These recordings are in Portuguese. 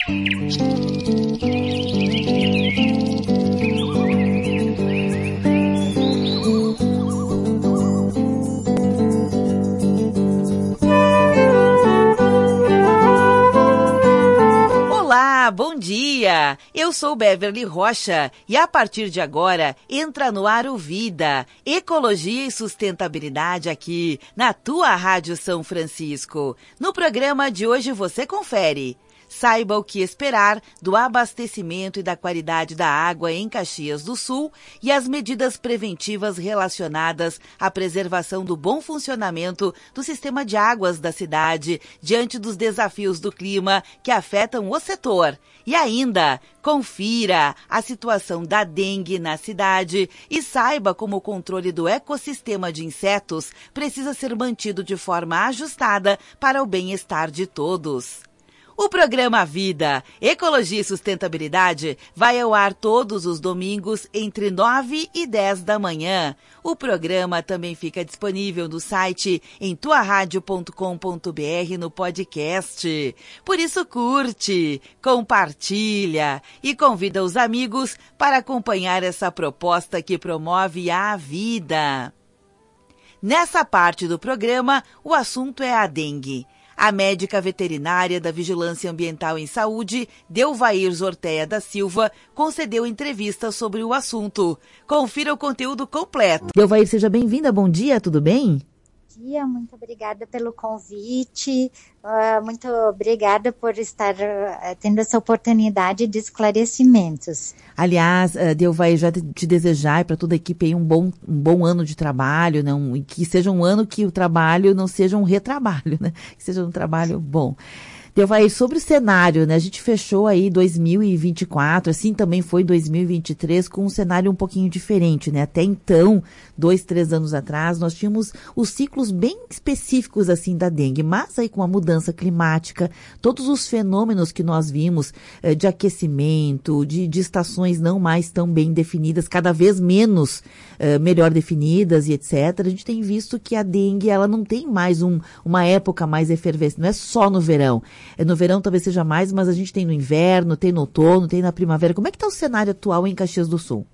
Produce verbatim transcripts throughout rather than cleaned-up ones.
Olá, bom dia! Eu sou Beverly Rocha e a partir de agora entra no ar o Vida, Ecologia e Sustentabilidade aqui na tua Rádio São Francisco. No programa de hoje você confere. Saiba o que esperar do abastecimento e da qualidade da água em Caxias do Sul e as medidas preventivas relacionadas à preservação do bom funcionamento do sistema de águas da cidade diante dos desafios do clima que afetam o setor. E ainda, confira a situação da dengue na cidade e saiba como o controle do ecossistema de insetos precisa ser mantido de forma ajustada para o bem-estar de todos. O programa Vida, Ecologia e Sustentabilidade vai ao ar todos os domingos entre nove e dez da manhã. O programa também fica disponível no site em tua rádio ponto com ponto br no podcast. Por isso curte, compartilha e convida os amigos para acompanhar essa proposta que promove a vida. Nessa parte do programa, o assunto é a dengue. A médica veterinária da Vigilância Ambiental em Saúde, Delvair Zorteia da Silva, concedeu entrevista sobre o assunto. Confira o conteúdo completo. Delvair, seja bem-vinda. Bom dia, tudo bem? Bom dia, muito obrigada pelo convite. Uh, muito obrigada por estar uh, tendo essa oportunidade de esclarecimentos. Aliás, uh, Delvair, já te, te desejar para toda a equipe aí um bom, um bom ano de trabalho, né? Um, que seja um ano que o trabalho não seja um retrabalho, né? Que seja um trabalho bom. Delvair, sobre o cenário, né? A gente fechou aí dois mil e vinte e quatro, assim também foi dois mil e vinte e três, com um cenário um pouquinho diferente, né? Até então, dois, três anos atrás, nós tínhamos os ciclos bem específicos, assim, da dengue, mas aí com a mudança climática, todos os fenômenos que nós vimos eh, de aquecimento, de, de estações não mais tão bem definidas, cada vez menos eh, melhor definidas e etcétera, a gente tem visto que a dengue, ela não tem mais um, uma época mais efervescente, não é só no verão. No verão talvez seja mais, mas a gente tem no inverno, tem no outono, tem na primavera. Como é que está o cenário atual em Caxias do Sul?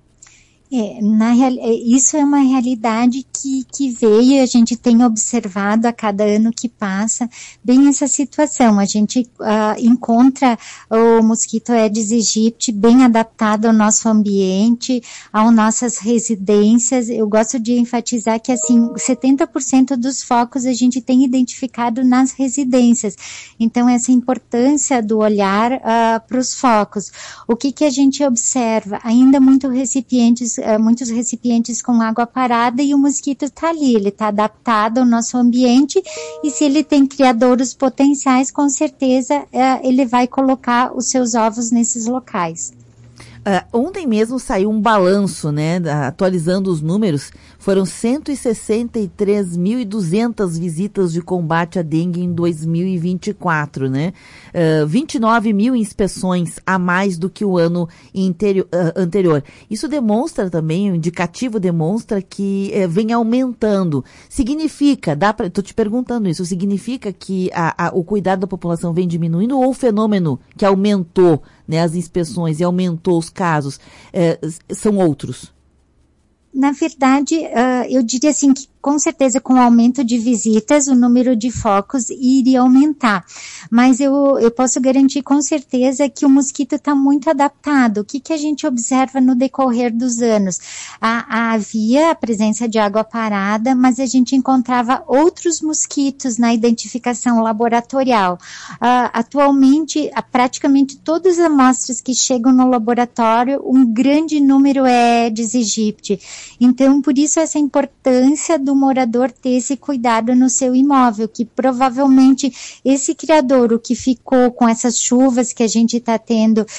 É, na real, isso é uma realidade que, que veio e a gente tem observado a cada ano que passa bem essa situação. A gente uh, encontra o mosquito Aedes aegypti bem adaptado ao nosso ambiente, às nossas residências. Eu gosto de enfatizar que assim, setenta por cento dos focos a gente tem identificado nas residências. Então, essa importância do olhar uh, para os focos. O que, que a gente observa? Ainda muito recipientes muitos recipientes com água parada e o mosquito está ali, ele está adaptado ao nosso ambiente e se ele tem criadouros potenciais, com certeza ele vai colocar os seus ovos nesses locais. Uh, ontem mesmo saiu um balanço, né, atualizando os números, foram cento e sessenta e três mil e duzentas visitas de combate à dengue em dois mil e vinte e quatro, né, uh, vinte e nove mil inspeções a mais do que o ano interior, uh, anterior. Isso demonstra também, o indicativo demonstra que uh, vem aumentando. Significa, dá pra, tô te perguntando isso, significa que a, a, o cuidado da população vem diminuindo ou o fenômeno que aumentou, né, as inspeções e aumentou os casos, eh, são outros? Na verdade, uh, eu diria assim que com certeza com o aumento de visitas, o número de focos iria aumentar. Mas eu, eu posso garantir com certeza que o mosquito está muito adaptado. O que, que a gente observa no decorrer dos anos? Ah, havia a presença de água parada, mas a gente encontrava outros mosquitos na identificação laboratorial. Ah, atualmente, praticamente todas as amostras que chegam no laboratório, um grande número é Aedes aegypti. Então, por isso essa importância do morador ter esse cuidado no seu imóvel, que provavelmente esse criadouro que ficou com essas chuvas que a gente está tendo uh,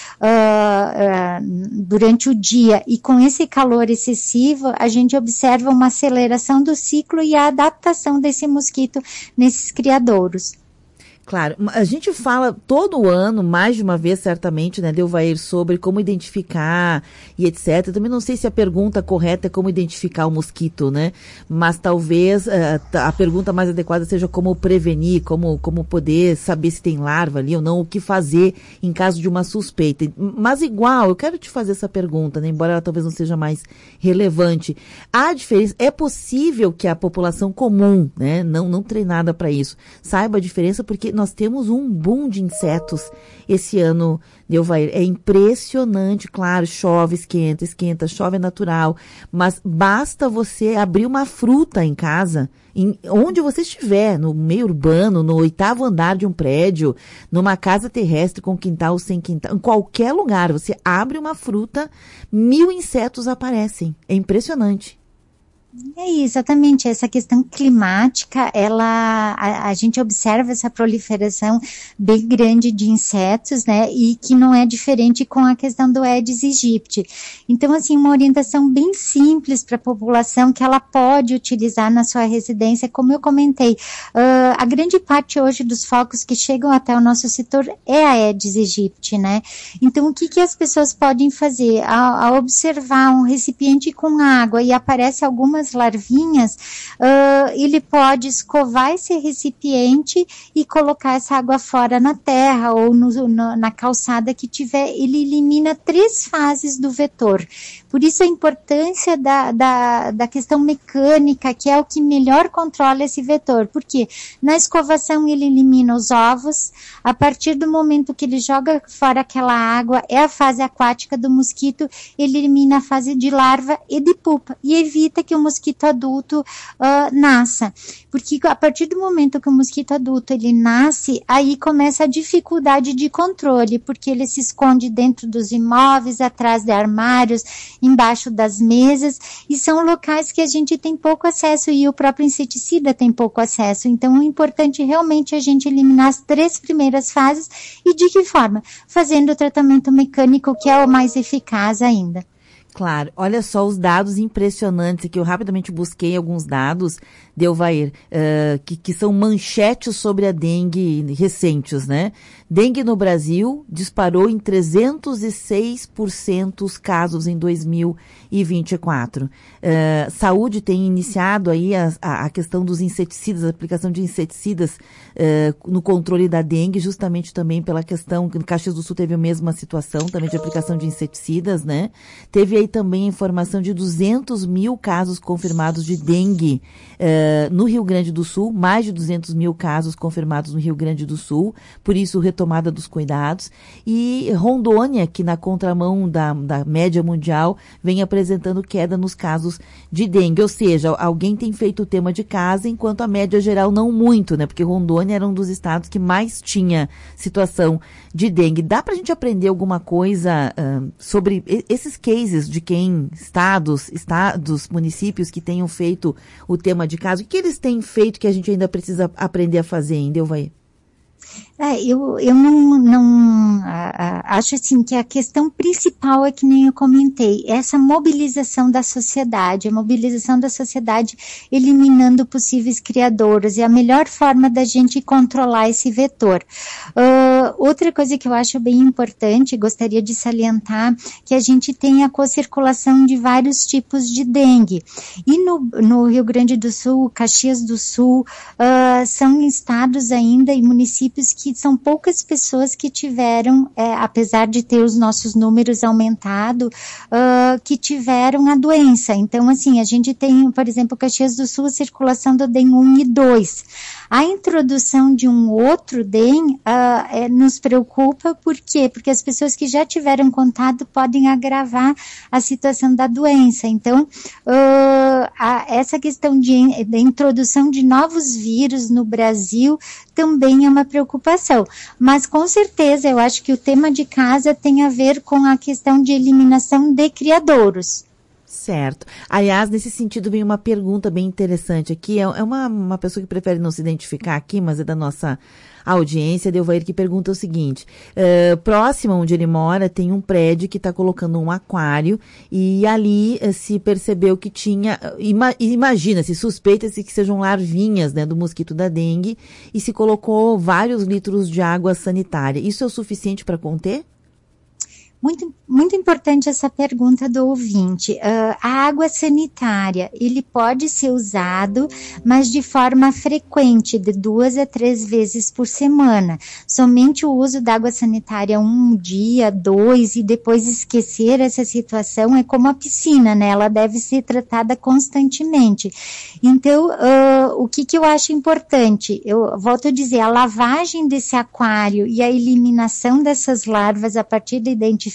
uh, durante o dia e com esse calor excessivo, a gente observa uma aceleração do ciclo e a adaptação desse mosquito nesses criadouros. Claro, a gente fala todo ano, mais de uma vez certamente, né, Delvair, sobre como identificar e etcétera. Eu também não sei se a pergunta correta é como identificar o mosquito, né? Mas talvez uh, a pergunta mais adequada seja como prevenir, como, como poder saber se tem larva ali ou não, o que fazer em caso de uma suspeita. Mas igual, eu quero te fazer essa pergunta, né, embora ela talvez não seja mais relevante. Há diferença, é possível que a população comum, né, não, não treinada para isso, saiba a diferença, porque nós temos um boom de insetos esse ano, Delvair. É impressionante, claro, chove, esquenta, esquenta, chove é natural, mas basta você abrir uma fruta em casa, em, onde você estiver, no meio urbano, no oitavo andar de um prédio, numa casa terrestre com quintal ou sem quintal, em qualquer lugar, você abre uma fruta, mil insetos aparecem. É impressionante. É exatamente, essa questão climática, ela, a, a gente observa essa proliferação bem grande de insetos, né, e que não é diferente com a questão do Aedes aegypti. Então, assim, uma orientação bem simples para a população que ela pode utilizar na sua residência, como eu comentei, uh, a grande parte hoje dos focos que chegam até o nosso setor é a Aedes aegypti, né, então o que que as pessoas podem fazer? Ao, ao observar um recipiente com água e aparece algumas larvinhas, uh, ele pode escovar esse recipiente e colocar essa água fora na terra ou no, no, na calçada que tiver. Ele elimina três fases do vetor. Por isso a importância da, da, da questão mecânica, que é o que melhor controla esse vetor. Porque na escovação ele elimina os ovos, a partir do momento que ele joga fora aquela água, é a fase aquática do mosquito, ele elimina a fase de larva e de pupa e evita que o mosquito adulto uh, nasça. Porque a partir do momento que o mosquito adulto ele nasce, aí começa a dificuldade de controle, porque ele se esconde dentro dos imóveis, atrás de armários, embaixo das mesas, e são locais que a gente tem pouco acesso e o próprio inseticida tem pouco acesso. Então é importante realmente a gente eliminar as três primeiras fases. E de que forma? Fazendo o tratamento mecânico, que é o mais eficaz ainda. Claro, olha só os dados impressionantes, que eu rapidamente busquei alguns dados, Delvair, uh, que, que são manchetes sobre a dengue recentes, né? Dengue no Brasil disparou em trezentos e seis por cento os casos em dois mil e vinte e quatro. Uh, saúde tem iniciado aí a, a, a questão dos inseticidas, a aplicação de inseticidas uh, no controle da dengue, justamente também pela questão, no Caxias do Sul teve a mesma situação, também de aplicação de inseticidas, né? Teve aí também a informação de duzentos mil casos confirmados de dengue uh, no Rio Grande do Sul, mais de duzentos mil casos confirmados no Rio Grande do Sul, por isso retomada dos cuidados. E Rondônia, que na contramão da, da média mundial, vem apresentando queda nos casos de dengue, ou seja, alguém tem feito o tema de casa, enquanto a média geral não muito, né? Porque Rondônia era um dos estados que mais tinha situação de dengue. Dá pra gente aprender alguma coisa uh, sobre esses cases de quem, estados, estados, municípios que tenham feito o tema de casa? O que eles têm feito que a gente ainda precisa aprender a fazer ainda, Delvair? É, eu, eu não, não a, a, acho assim que a questão principal é que nem eu comentei, essa mobilização da sociedade, a mobilização da sociedade eliminando possíveis criadouros, é a melhor forma da gente controlar esse vetor. Uh, outra coisa que eu acho bem importante, gostaria de salientar, que a gente tem a co-circulação de vários tipos de dengue. E no, no Rio Grande do Sul, Caxias do Sul, uh, são estados ainda e municípios que são poucas pessoas que tiveram, é, apesar de ter os nossos números aumentado, uh, que tiveram a doença. Então, assim, a gente tem, por exemplo, Caxias do Sul, a circulação do D E M um e dois. A introdução de um outro D E M uh, é, nos preocupa, por quê? Porque as pessoas que já tiveram contato podem agravar a situação da doença. Então, uh, a, essa questão de, de introdução de novos vírus no Brasil também é uma preocupação. Mas, com certeza, eu acho que o tema de casa tem a ver com a questão de eliminação de criadouros. Certo. Aliás, nesse sentido, vem uma pergunta bem interessante aqui. É uma, uma pessoa que prefere não se identificar aqui, mas é da nossa audiência, Delvair, que pergunta o seguinte. Uh, próximo onde ele mora, tem um prédio que está colocando um aquário e ali uh, se percebeu que tinha, uh, ima, imagina, se suspeita-se que sejam larvinhas, né, do mosquito da dengue e se colocou vários litros de água sanitária. Isso é o suficiente para conter? Muito, muito importante essa pergunta do ouvinte. Uh, a água sanitária, ele pode ser usado, mas de forma frequente, de duas a três vezes por semana. Somente o uso da água sanitária um dia, dois, e depois esquecer essa situação é como a piscina, né? Ela deve ser tratada constantemente. Então, uh, o que, que eu acho importante? Eu volto a dizer, a lavagem desse aquário e a eliminação dessas larvas a partir da identificação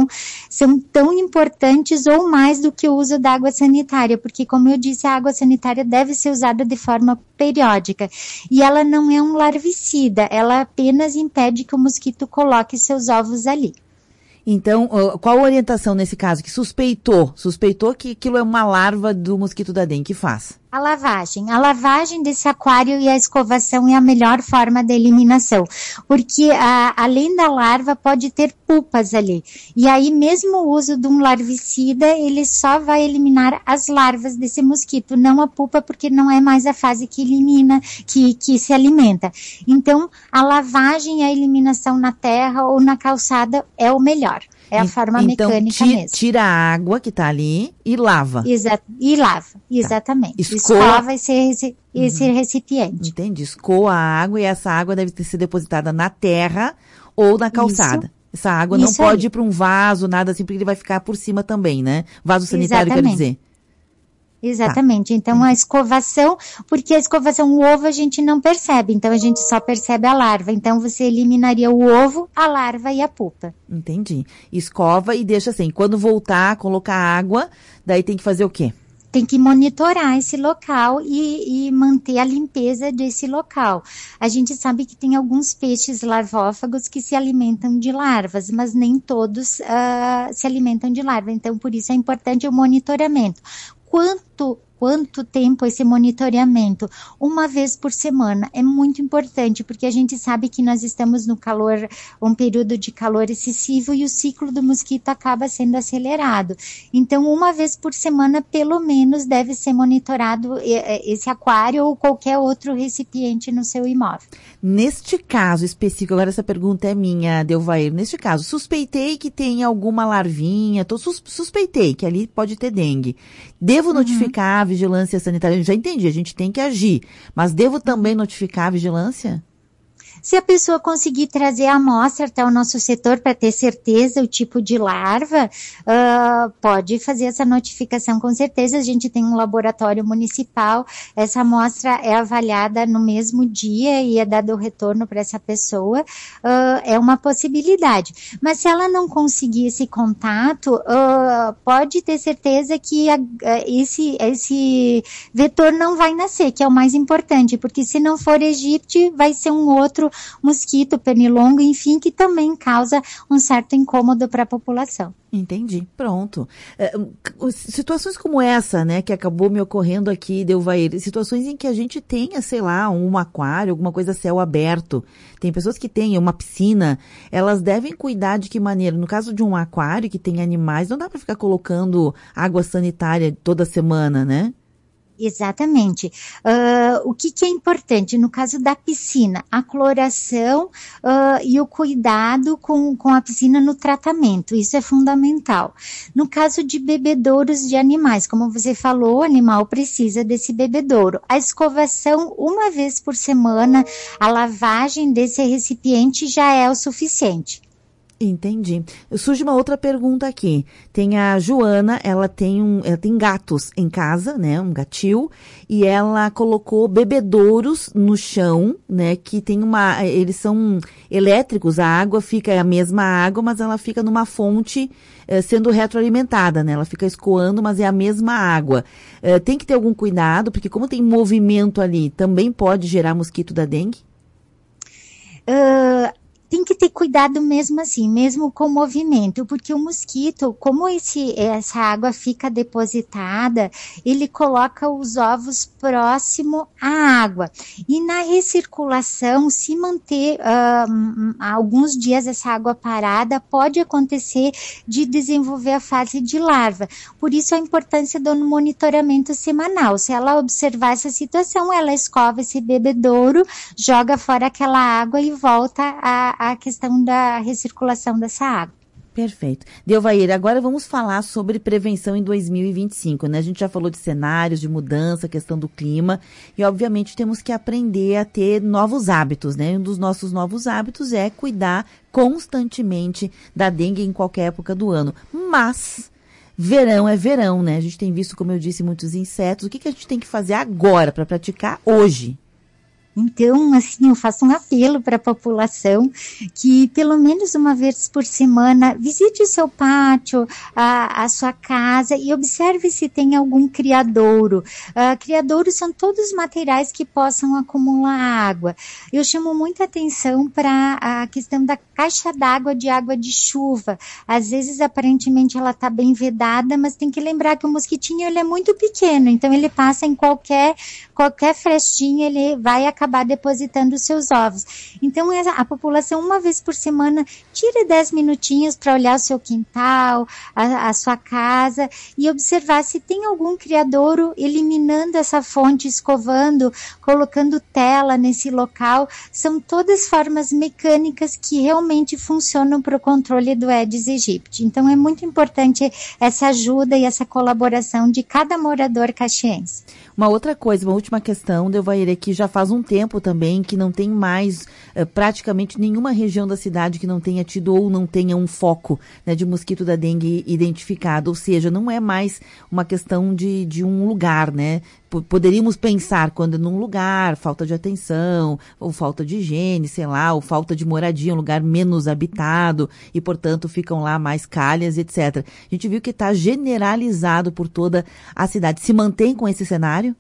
são tão importantes ou mais do que o uso da água sanitária, porque, como eu disse, a água sanitária deve ser usada de forma periódica e ela não é um larvicida, ela apenas impede que o mosquito coloque seus ovos ali. Então, qual a orientação nesse caso? Que suspeitou, suspeitou que aquilo é uma larva do mosquito da dengue, que faz? A lavagem. A lavagem desse aquário e a escovação é a melhor forma de eliminação, porque a, além da larva pode ter pupas ali. E aí mesmo o uso de um larvicida, ele só vai eliminar as larvas desse mosquito, não a pupa, porque não é mais a fase que elimina, que, que se alimenta. Então, a lavagem e a eliminação na terra ou na calçada é o melhor. É a forma então, mecânica ti, mesmo. Tira a água que está ali e lava. Exa e lava, exatamente. Tá. Escova esse, esse, uhum. esse recipiente. Entendi. Escoa a água e essa água deve ter ser depositada na terra ou na calçada. Isso. Essa água não Isso pode aí. ir para um vaso, nada assim, porque ele vai ficar por cima também, né? Vaso sanitário, exatamente. Quer dizer. Exatamente. Tá. Então, a escovação, porque a escovação, o ovo a gente não percebe, então a gente só percebe a larva. Então, você eliminaria o ovo, a larva e a pupa. Entendi. Escova e deixa assim. Quando voltar, colocar água, daí tem que fazer o quê? Tem que monitorar esse local e, e manter a limpeza desse local. A gente sabe que tem alguns peixes larvófagos que se alimentam de larvas, mas nem todos uh, se alimentam de larva. Então, por isso é importante o monitoramento. Quanto, quanto tempo esse monitoramento? Uma vez por semana. É muito importante, porque a gente sabe que nós estamos no calor, um período de calor excessivo e o ciclo do mosquito acaba sendo acelerado. Então, uma vez por semana, pelo menos, deve ser monitorado esse aquário ou qualquer outro recipiente no seu imóvel. Neste caso específico, agora essa pergunta é minha, Delvair, neste caso, suspeitei que tem alguma larvinha, tô sus- suspeitei que ali pode ter dengue. Devo uhum. notificar a vigilância sanitária? Eu já entendi, a gente tem que agir, mas devo também notificar a vigilância? Se a pessoa conseguir trazer a amostra até o nosso setor para ter certeza o tipo de larva, uh, pode fazer essa notificação com certeza. A gente tem um laboratório municipal, essa amostra é avaliada no mesmo dia e é dado o retorno para essa pessoa, uh, é uma possibilidade. Mas se ela não conseguir esse contato, uh, pode ter certeza que a, esse, esse vetor não vai nascer, que é o mais importante, porque se não for Aegypti, vai ser um outro mosquito, pernilongo, enfim, que também causa um certo incômodo para a população. Entendi, pronto. Uh, situações como essa, né, que acabou me ocorrendo aqui, Delvair, situações em que a gente tenha, sei lá, um aquário, alguma coisa a céu aberto, tem pessoas que têm uma piscina, elas devem cuidar de que maneira? No caso de um aquário que tem animais, não dá para ficar colocando água sanitária toda semana, né? Exatamente. Uh, o que, que é importante? No caso da piscina, a cloração uh, e o cuidado com, com a piscina no tratamento, isso é fundamental. No caso de bebedouros de animais, como você falou, o animal precisa desse bebedouro. A escovação uma vez por semana, a lavagem desse recipiente já é o suficiente. Entendi. Surge uma outra pergunta aqui. Tem a Joana, ela tem um, ela tem gatos em casa, né, um gatil, e ela colocou bebedouros no chão, né, que tem uma, eles são elétricos, a água fica a mesma água, mas ela fica numa fonte eh, sendo retroalimentada, né, ela fica escoando, mas é a mesma água. Eh, tem que ter algum cuidado, porque como tem movimento ali, também pode gerar mosquito da dengue? Uh... tem que ter cuidado mesmo assim, mesmo com o movimento, porque o mosquito, como esse, essa água fica depositada, ele coloca os ovos próximo à água. E na recirculação, se manter uh, alguns dias essa água parada, pode acontecer de desenvolver a fase de larva. Por isso a importância do monitoramento semanal. Se ela observar essa situação, ela escova esse bebedouro, joga fora aquela água e volta à, à questão da recirculação dessa água. Perfeito. Delvair, agora vamos falar sobre prevenção em dois mil e vinte e cinco, né? A gente já falou de cenários, de mudança, questão do clima, e obviamente temos que aprender a ter novos hábitos, né? Um dos nossos novos hábitos é cuidar constantemente da dengue em qualquer época do ano. Mas verão é verão, né? A gente tem visto, como eu disse, muitos insetos. O que, que a gente tem que fazer agora para praticar hoje? Então, assim, eu faço um apelo para a população que pelo menos uma vez por semana visite o seu pátio, a, a sua casa e observe se tem algum criadouro. Uh, criadouros são todos materiais que possam acumular água. Eu chamo muita atenção para a questão da caixa d'água de água de chuva. Às vezes, aparentemente, ela está bem vedada, mas tem que lembrar que o mosquitinho ele é muito pequeno, então ele passa em qualquer, qualquer frestinha, ele vai acabar depositando os seus ovos. Então, a população, uma vez por semana, tire dez minutinhos para olhar o seu quintal, a, a sua casa e observar se tem algum criadouro eliminando essa fonte, escovando, colocando tela nesse local. São todas formas mecânicas que realmente funcionam para o controle do Aedes aegypti. Então, é muito importante essa ajuda e essa colaboração de cada morador caxiense. Uma outra coisa, uma última questão, Delvair, é que já faz um tempo também que não tem mais uh, praticamente nenhuma região da cidade que não tenha tido ou não tenha um foco, né, de mosquito da dengue identificado. Ou seja, não é mais uma questão de, de um lugar, né? P- poderíamos pensar quando num lugar, falta de atenção, ou falta de higiene, sei lá, ou falta de moradia, um lugar menos habitado e, portanto, ficam lá mais calhas, etcétera. A gente viu que está generalizado por toda a cidade. Se mantém com esse cenário?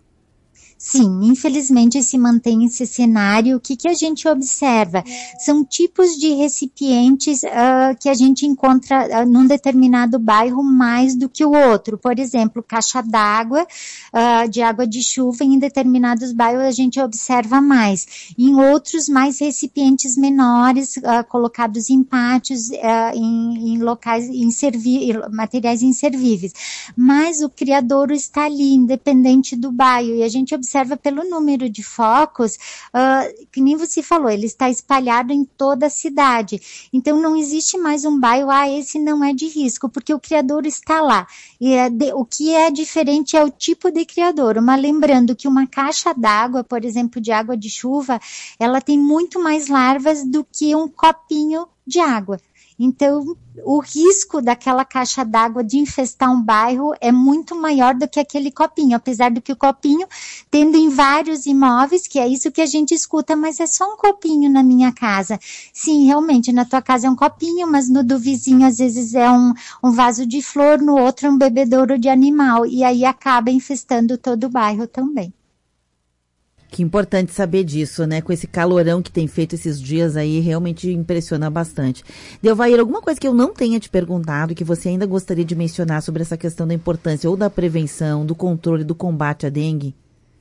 Sim, infelizmente se mantém esse cenário. O que, que a gente observa? São tipos de recipientes uh, que a gente encontra uh, num determinado bairro mais do que o outro. Por exemplo, caixa d'água, uh, de água de chuva, em determinados bairros a gente observa mais. Em outros, mais recipientes menores, uh, colocados em pátios, uh, em, em locais, inservi- materiais inservíveis. Mas o criadouro está ali, independente do bairro, e a gente observa observa pelo número de focos, uh, que nem você falou, ele está espalhado em toda a cidade. Então, não existe mais um bairro, ah, esse não é de risco, porque o criadouro está lá. E é de, o que é diferente é o tipo de criadouro. Mas lembrando que uma caixa d'água, por exemplo, de água de chuva, ela tem muito mais larvas do que um copinho de água. Então, o risco daquela caixa d'água de infestar um bairro é muito maior do que aquele copinho, apesar do que o copinho, tendo em vários imóveis, que é isso que a gente escuta, mas é só um copinho na minha casa. Sim, realmente, na tua casa é um copinho, mas no do vizinho às vezes é um, um vaso de flor, no outro é um bebedouro de animal, e aí acaba infestando todo o bairro também. Que importante saber disso, né? Com esse calorão que tem feito esses dias aí, realmente impressiona bastante. Delvair, alguma coisa que eu não tenha te perguntado, que você ainda gostaria de mencionar sobre essa questão da importância ou da prevenção, do controle, do combate à dengue?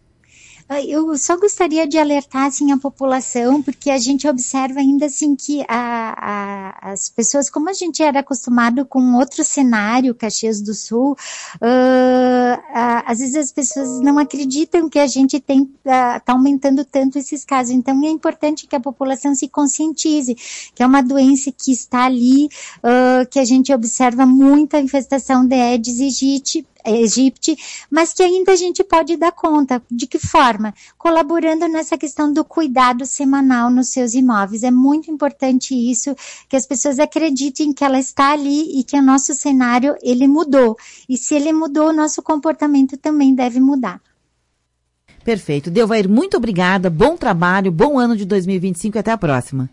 Eu só gostaria de alertar, assim, a população, porque a gente observa ainda, assim, que a, a, as pessoas, como a gente era acostumado com outro cenário, Caxias do Sul, uh, a, às vezes as pessoas não acreditam que a gente tem, está uh, aumentando tanto esses casos. Então, é importante que a população se conscientize, que é uma doença que está ali, uh, que a gente observa muita infestação de Aedes aegypti, Egipte, mas que ainda a gente pode dar conta. De que forma? Colaborando nessa questão do cuidado semanal nos seus imóveis. É muito importante isso, que as pessoas acreditem que ela está ali e que o nosso cenário, ele mudou. E se ele mudou, o nosso comportamento também deve mudar. Perfeito. Delvair, muito obrigada, bom trabalho, bom ano de dois mil e vinte e cinco e até a próxima.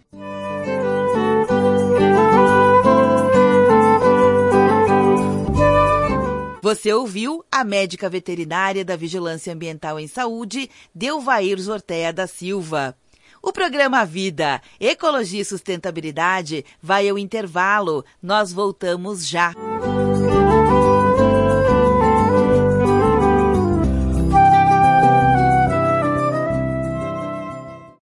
Você ouviu a médica veterinária da Vigilância Ambiental em Saúde, Delvair Zortea da Silva. O programa Vida, Ecologia e Sustentabilidade vai ao intervalo. Nós voltamos já.